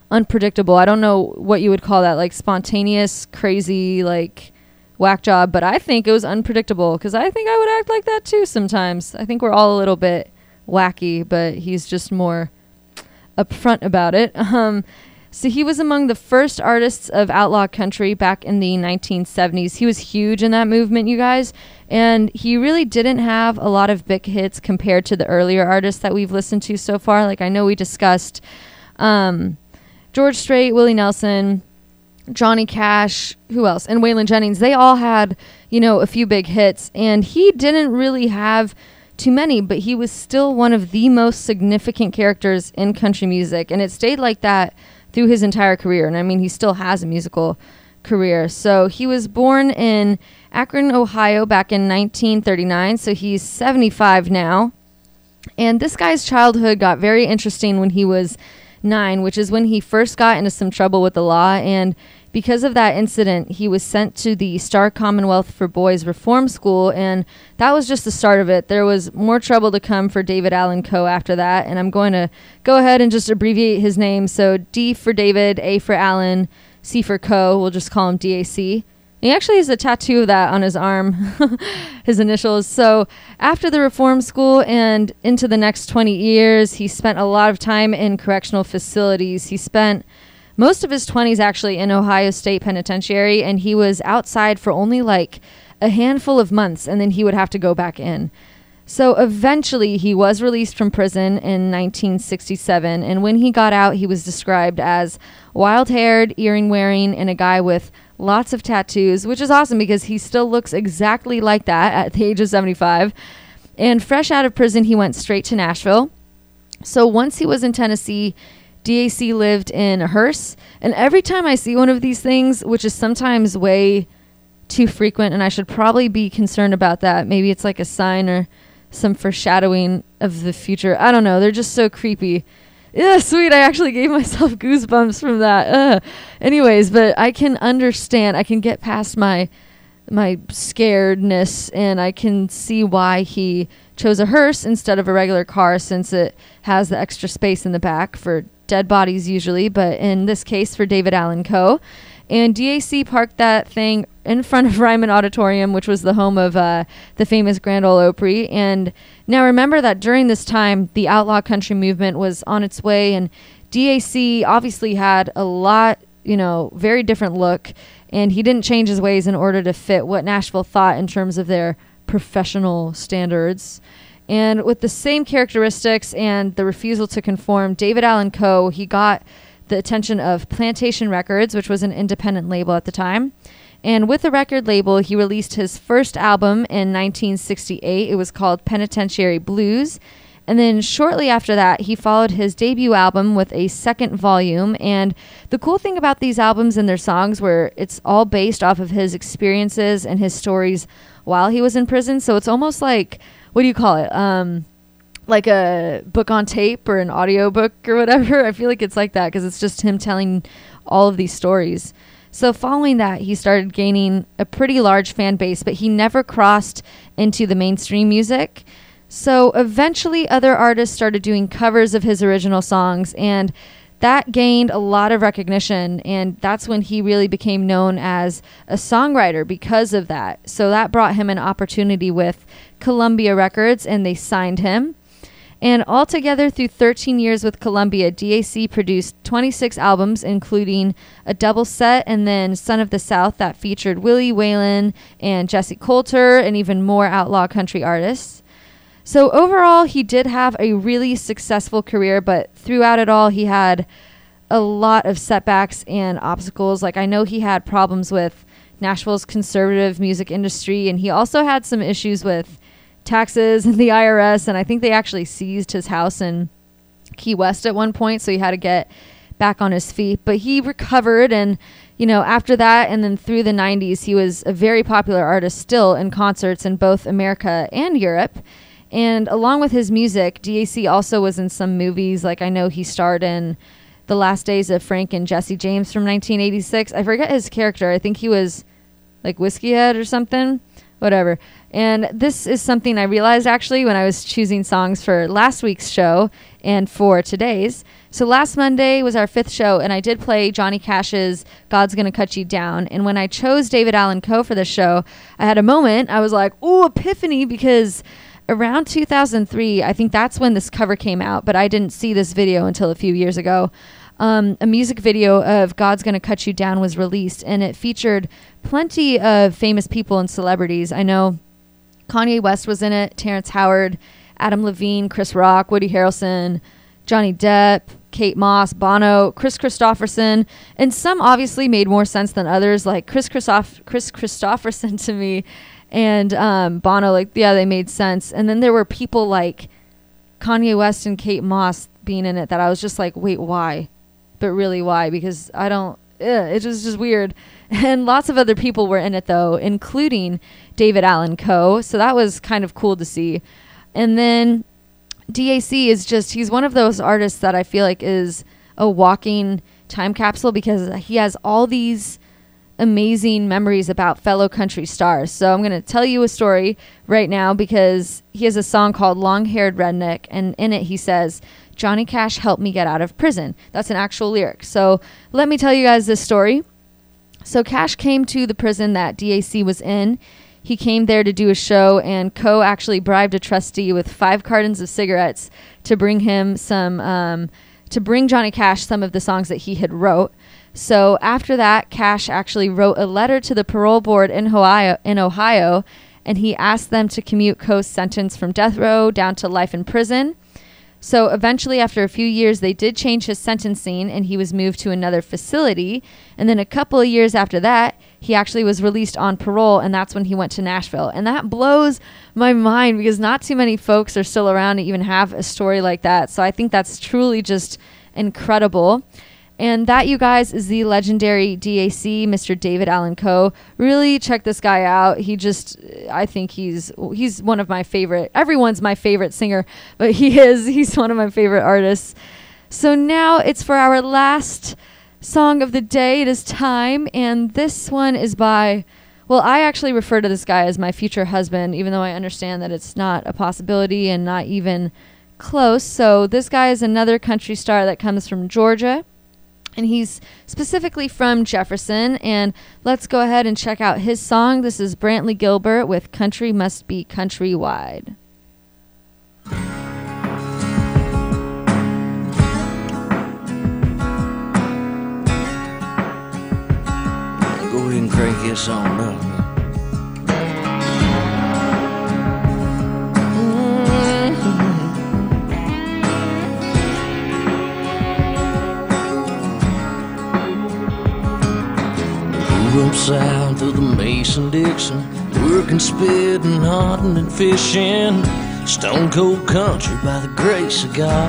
unpredictable. I don't know what you would call that, like spontaneous, crazy, like whack job, but I think it was unpredictable because I think I would act like that too sometimes. I think we're all a little bit wacky, but he's just more upfront about it. Um, so he was among the first artists of outlaw country back in the nineteen seventies. He was huge in that movement, you guys, and he really didn't have a lot of big hits compared to the earlier artists that we've listened to so far. Like I know we discussed um, George Strait, Willie Nelson, Johnny Cash, who else? And Waylon Jennings. They all had, you know, a few big hits, and he didn't really have too many, but he was still one of the most significant characters in country music, and it stayed like that through his entire career. And I mean, he still has a musical career. So he was born in Akron, Ohio back in nineteen thirty-nine, so he's seventy-five now. And this guy's childhood got very interesting when he was nine, which is when he first got into some trouble with the law, and because of that incident, he was sent to the Star Commonwealth for Boys Reform School, and that was just the start of it. There was more trouble to come for David Allan Coe after that, and I'm going to go ahead and just abbreviate his name. So D for David, A for Allen, C for Coe. We'll just call him D A C. He actually has a tattoo of that on his arm, his initials. So after the reform school and into the next twenty years, he spent a lot of time in correctional facilities. He spent most of his twenties actually in Ohio State Penitentiary, and he was outside for only like a handful of months, and then he would have to go back in. So eventually he was released from prison in nineteen sixty-seven, and when he got out, he was described as wild-haired, earring-wearing, and a guy with lots of tattoos, which is awesome because he still looks exactly like that at the age of seventy-five. And fresh out of prison, he went straight to Nashville. So once he was in Tennessee, D A C lived in a hearse, and every time I see one of these things, which is sometimes way too frequent, and I should probably be concerned about that. Maybe it's like a sign or some foreshadowing of the future. I don't know. They're just so creepy. Yeah, sweet. I actually gave myself goosebumps from that. Ugh. Anyways, but I can understand. I can get past my my scaredness, and I can see why he chose a hearse instead of a regular car, since it has the extra space in the back for dead bodies usually, but in this case for David Allan Coe. And D A C parked that thing in front of Ryman Auditorium, which was the home of uh, the famous Grand Ole Opry. And now remember that during this time, the outlaw country movement was on its way, and D A C obviously had a lot, you know, very different look, and he didn't change his ways in order to fit what Nashville thought in terms of their professional standards. And with the same characteristics and the refusal to conform, David Allan Coe, he got the attention of Plantation Records, which was an independent label at the time. And with the record label, he released his first album in nineteen sixty-eight. It was called Penitentiary Blues. And then shortly after that, he followed his debut album with a second volume. And the cool thing about these albums and their songs were it's all based off of his experiences and his stories while he was in prison. So it's almost like, what do you call it? Um, like a book on tape or an audio book or whatever. I feel like it's like that because it's just him telling all of these stories. So following that, he started gaining a pretty large fan base, but he never crossed into the mainstream music. So eventually other artists started doing covers of his original songs, and that gained a lot of recognition, and that's when he really became known as a songwriter because of that. So that brought him an opportunity with Columbia Records, and they signed him. And altogether, through thirteen years with Columbia, D A C produced twenty-six albums, including a double set and then Son of the South that featured Willie Waylon and Jesse Coulter and even more outlaw country artists. So overall, he did have a really successful career, but throughout it all, he had a lot of setbacks and obstacles. Like, I know he had problems with Nashville's conservative music industry, and he also had some issues with taxes and the I R S, and I think they actually seized his house in Key West at one point, so he had to get back on his feet. But he recovered, and, you know, after that and then through the nineties, he was a very popular artist still in concerts in both America and Europe. And along with his music, D A C also was in some movies. Like, I know he starred in The Last Days of Frank and Jesse James from nineteen eighty-six. I forget his character. I think he was like Whiskey Head or something. whatever. And this is something I realized actually when I was choosing songs for last week's show and for today's. So last Monday was our fifth show, and I did play Johnny Cash's God's Gonna Cut You Down. And when I chose David Allan Coe for the show, I had a moment. I was like, ooh, epiphany, because around two thousand three, I think that's when this cover came out, but I didn't see this video until a few years ago. Um, a music video of God's Gonna Cut You Down was released, and it featured plenty of famous people and celebrities. I know Kanye West was in it, Terrence Howard, Adam Levine, Chris Rock, Woody Harrelson, Johnny Depp, Kate Moss, Bono, Chris Christopherson, and some obviously made more sense than others, like Chris Christoph- Chris Christopherson to me, and um, Bono, like, yeah, they made sense. And then there were people like Kanye West and Kate Moss being in it that I was just like, wait, why? But really, why? Because I don't, ugh, it was just weird. And lots of other people were in it, though, including David Allan Coe. So that was kind of cool to see. And then D A C is just, he's one of those artists that I feel like is a walking time capsule, because he has all these amazing memories about fellow country stars. So I'm going to tell you a story right now, because he has a song called Long Haired Redneck, and in it he says, Johnny Cash helped me get out of prison. That's an actual lyric. So let me tell you guys this story. So Cash came to the prison that D A C was in. He came there to do a show, and Coe actually bribed a trustee with five cartons of cigarettes to bring him some, um, to bring Johnny Cash some of the songs that he had wrote. So after that, Cash actually wrote a letter to the parole board in Ohio, in Ohio, and he asked them to commute Coe's sentence from death row down to life in prison. So eventually, after a few years, they did change his sentencing, and he was moved to another facility. And then a couple of years after that, he actually was released on parole, and that's when he went to Nashville. And that blows my mind, because not too many folks are still around to even have a story like that. So I think that's truly just incredible. And that, you guys, is the legendary D A C, Mister David Allan Coe. Really check this guy out. He just, I think he's he's one of my favorite. Everyone's my favorite singer, but he is. He's one of my favorite artists. So now it's for our last song of the day. It is time, and this one is by, well, I actually refer to this guy as my future husband, even though I understand that it's not a possibility and not even close. So this guy is another country star that comes from Georgia. And he's specifically from Jefferson. And let's go ahead and check out his song. This is Brantley Gilbert with Country Must Be Countrywide. Go ahead and crank this on up. Up south of the Mason-Dixon, working, spitting, hunting, and fishing, stone cold country by the grace of God.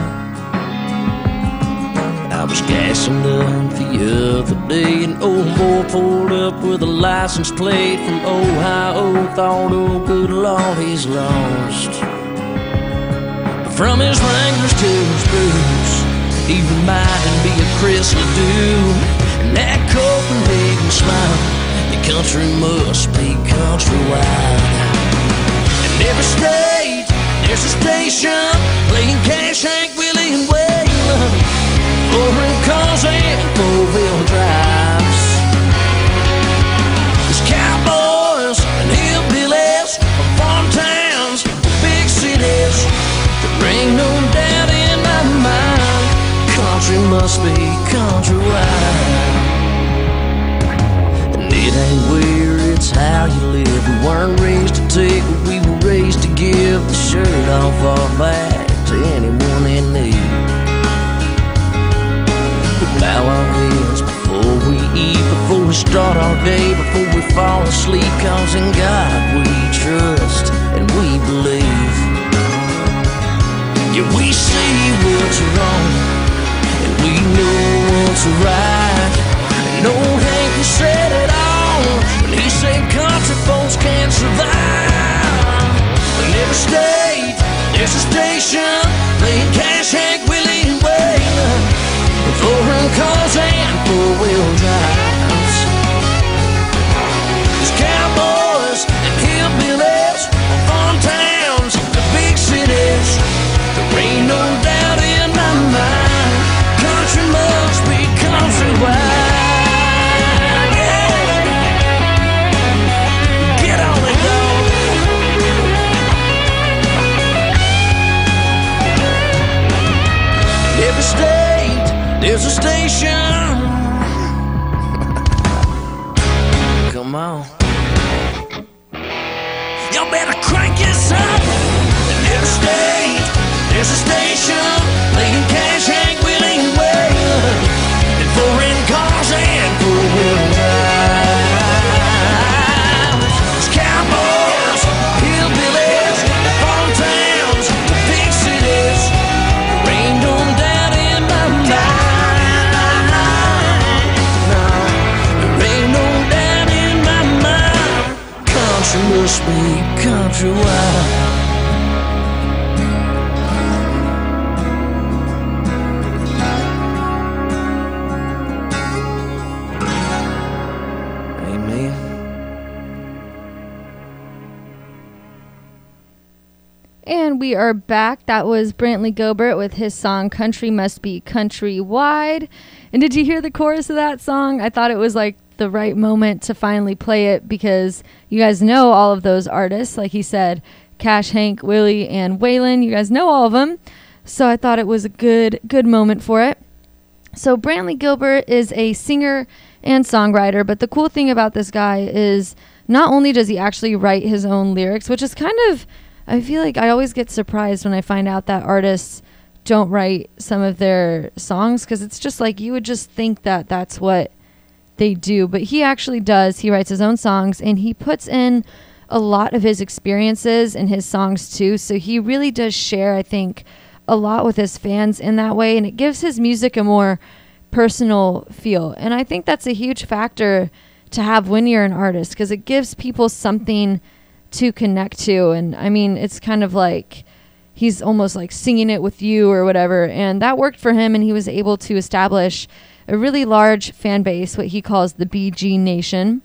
I was gassing up the other day, an old boy pulled up with a license plate from Ohio. Thought, oh good Lord, he's lost. But from his Wranglers to his boots, he reminded me of Chris Ledoux. And that Copenhagen smile, your country must be countrywide. In every state, there's a station playing Cash, Hank Willie, and Waylon, four-wheel cars and four-wheel drives. There's cowboys and hillbillies from farm towns, big cities. There ain't no doubt in my mind, country must be countrywide. And it ain't where, it's how you live. We weren't raised to take, but we were raised to give the shirt off our back to anyone in need. We bow our heads before we eat, before we start our day, before we fall asleep, cause in God we trust and we believe. Yeah, we see what's wrong, and we know what's right. And old Hank said it all when he said country folks can't survive. In every state, there's a station playing Cash, Hank Willie, and Waylon, with four-wheel cars and four-wheel drives. There's cowboys and hillbillies there's a station. Come on. Y'all better crank this up. Interstate, there's a station playing Cash, Hank Willie, and Waylon, and foreign cars and four-wheel drives. There's cowboys, hillbillies, and farm towns, the big cities. Rained on down in my mind. No, it rained on down in my mind. Country must be countrywide. And we are back. That was Brantley Gilbert with his song Country Must Be Countrywide. And did you hear the chorus of that song? I thought it was like the right moment to finally play it because you guys know all of those artists. Like he said, Cash, Hank, Willie, and Waylon. You guys know all of them. So I thought it was a good, good moment for it. So Brantley Gilbert is a singer and songwriter, but the cool thing about this guy is not only does he actually write his own lyrics, which is kind of, I feel like I always get surprised when I find out that artists don't write some of their songs, because it's just like you would just think that that's what they do. But he actually does. He writes his own songs, and he puts in a lot of his experiences in his songs too. So he really does share, I think, a lot with his fans in that way, and it gives his music a more personal feel. And I think that's a huge factor to have when you're an artist, because it gives people something to connect to. And I mean, it's kind of like he's almost like singing it with you or whatever, and that worked for him, and he was able to establish a really large fan base, what he calls the B G Nation.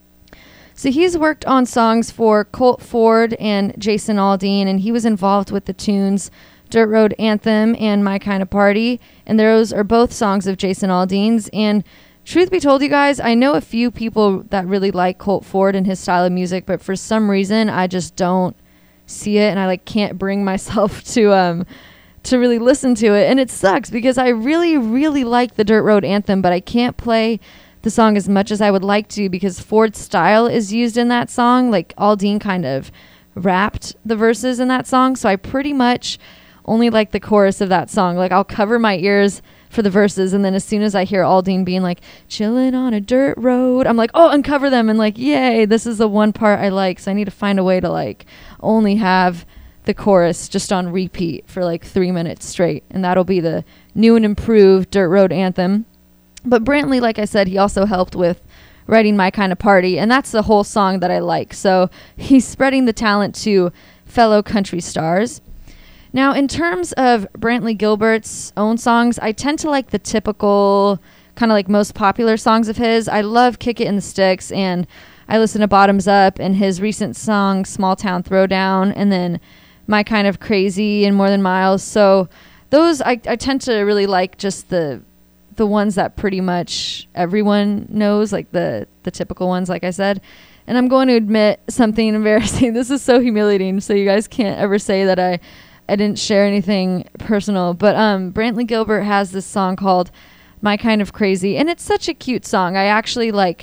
So he's worked on songs for Colt Ford and Jason Aldean, and he was involved with the tunes Dirt Road Anthem and My Kind of Party, and those are both songs of Jason Aldean's. And truth be told, you guys, I know a few people that really like Colt Ford and his style of music, but for some reason I just don't see it, and I like can't bring myself to um to really listen to it. And it sucks because I really really like the Dirt Road Anthem, but I can't play the song as much as I would like to because Ford's style is used in that song. Like Aldean kind of rapped the verses in that song, so I pretty much only like the chorus of that song. Like I'll cover my ears for the verses, and then as soon as I hear Aldean being like chilling on a dirt road, I'm like, oh, uncover them, and like, yay, this is the one part I like. So I need to find a way to like only have the chorus just on repeat for like three minutes straight, and that'll be the new and improved Dirt Road Anthem. But Brantley, like I said, he also helped with writing My Kind of Party, and that's the whole song that I like. So he's spreading the talent to fellow country stars. Now, in terms of Brantley Gilbert's own songs, I tend to like the typical, kind of like most popular songs of his. I love Kick It in the Sticks, and I listen to Bottoms Up and his recent song, Small Town Throwdown, and then My Kind of Crazy and More Than Miles. So those, I, I tend to really like just the the ones that pretty much everyone knows, like the, the typical ones, like I said. And I'm going to admit something embarrassing. This is so humiliating, so you guys can't ever say that I... I didn't share anything personal, but um, Brantley Gilbert has this song called My Kind of Crazy, and it's such a cute song. I actually like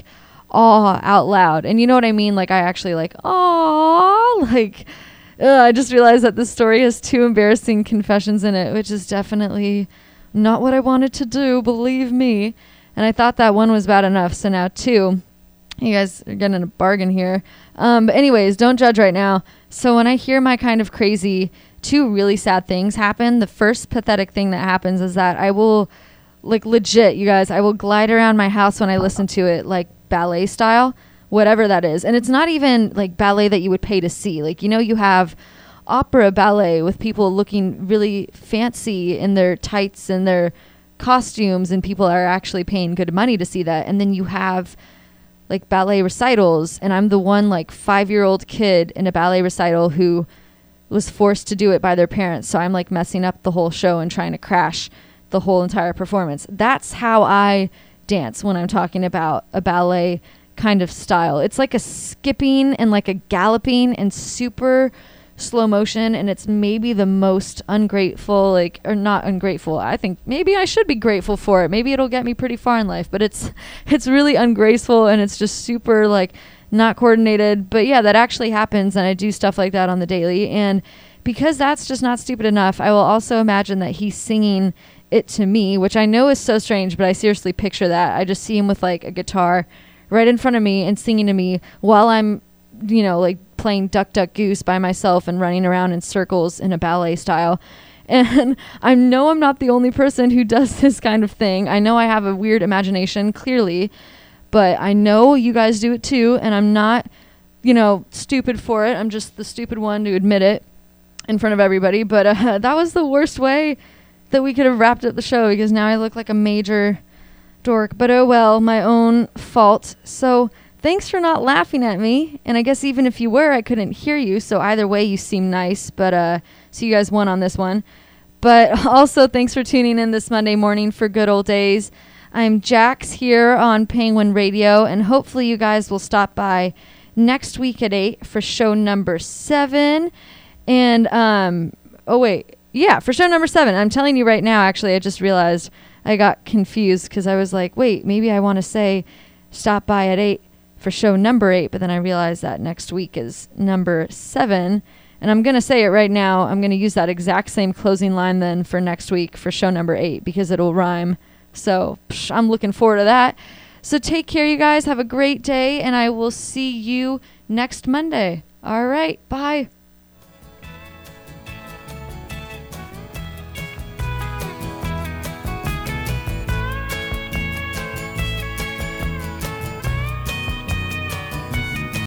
aw out loud, and you know what I mean? Like I actually like aw, like ugh, I just realized that this story has two embarrassing confessions in it, which is definitely not what I wanted to do, believe me. And I thought that one was bad enough, so now two. You guys are getting a bargain here. Um, but anyways, don't judge right now. So when I hear My Kind of Crazy, two really sad things happen. The first pathetic thing that happens is that I will, like legit, you guys, I will glide around my house when I listen to it, like ballet style, whatever that is. And it's not even like ballet that you would pay to see. Like, you know, you have opera ballet with people looking really fancy in their tights and their costumes, and people are actually paying good money to see that. And then you have like ballet recitals, and I'm the one like five-year-old kid in a ballet recital who was forced to do it by their parents. So I'm like messing up the whole show and trying to crash the whole entire performance. That's how I dance when I'm talking about a ballet kind of style. It's like a skipping and like a galloping and super, slow motion, and it's maybe the most ungrateful, like, or not ungrateful. I think maybe I should be grateful for it. Maybe it'll get me pretty far in life, but it's it's really ungraceful, and it's just super like not coordinated. But yeah, that actually happens, and I do stuff like that on the daily. And because that's just not stupid enough, I will also imagine that he's singing it to me, which I know is so strange, but I seriously picture that. I just see him with like a guitar right in front of me and singing to me while I'm, you know, like playing Duck Duck Goose by myself and running around in circles in a ballet style. And I know I'm not the only person who does this kind of thing. I know I have a weird imagination, clearly, but I know you guys do it too, and I'm not, you know, stupid for it. I'm just the stupid one to admit it in front of everybody. But uh, that was the worst way that we could have wrapped up the show, because now I look like a major dork. But oh well, my own fault. So thanks for not laughing at me. And I guess even if you were, I couldn't hear you. So either way, you seem nice. But uh, so you guys won on this one. But also, thanks for tuning in this Monday morning for Good Old Days. I'm Jax here on Penguin Radio, and hopefully you guys will stop by next week at eight for show number seven. And, um, oh wait, yeah, for show number seven. I'm telling you right now, actually, I just realized I got confused because I was like, wait, maybe I want to say stop by at eight for show number eight, but then I realized that next week is number seven. And I'm going to say it right now. I'm going to use that exact same closing line then for next week for show number eight, because it'll rhyme. So psh, I'm looking forward to that. So take care, you guys. Have a great day, and I will see you next Monday. All right. Bye.